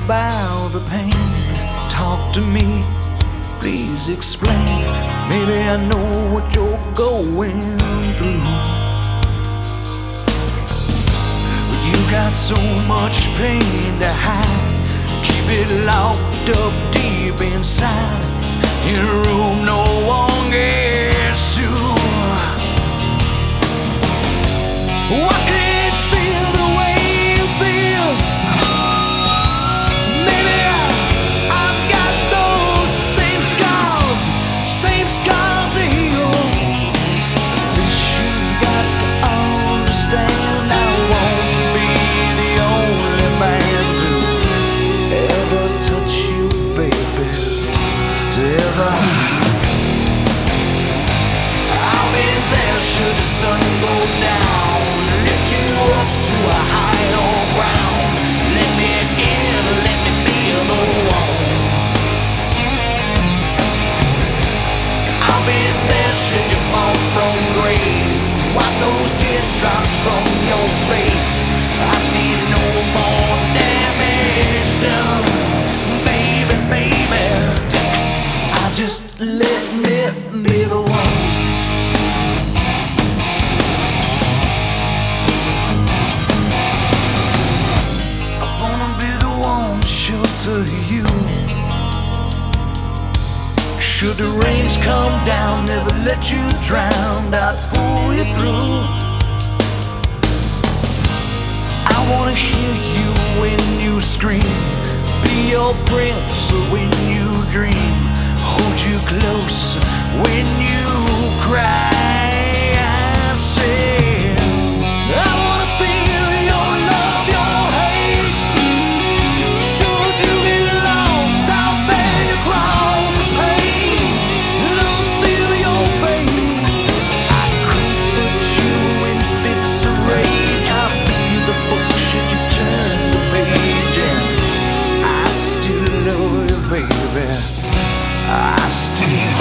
about the pain. Talk to me, please explain. Maybe I know what you're going through. You got so much pain to hide. Keep it locked up deep inside, in a room no one gets to. I can't feel the way you feel. Maybe I've got those same scars to heal. This you've got to understand. I want to be the only man to ever touch you, baby. To ever. I'll be there should the sun go down. Lift you up to a higher ground. Let me in, let me be the one. I'll be there should you fall from grace. Wipe those teardrops from your face. I see no more damage done. Baby, baby, just let me be the one. I wanna be the one to shelter you. Should the rains come down, never let you drown, I'd pull you through. I wanna hear you when you scream, be your prince when you dream, hold you close when you cry. I said I wanna feel your love, your hate. Should you get lost, I'll bear your cross of pain and unseal your fate. I could put you in fits of rage. I'll be the book should you turn the page, and I still love you, baby. I still.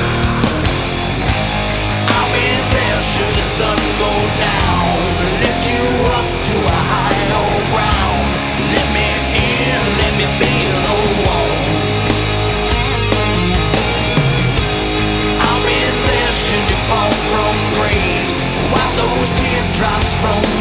I'll be there should the sun go down. Lift you up to a higher ground. Let me in, let me be the one. I'll be there should you fall from grace. Wipe those teardrops from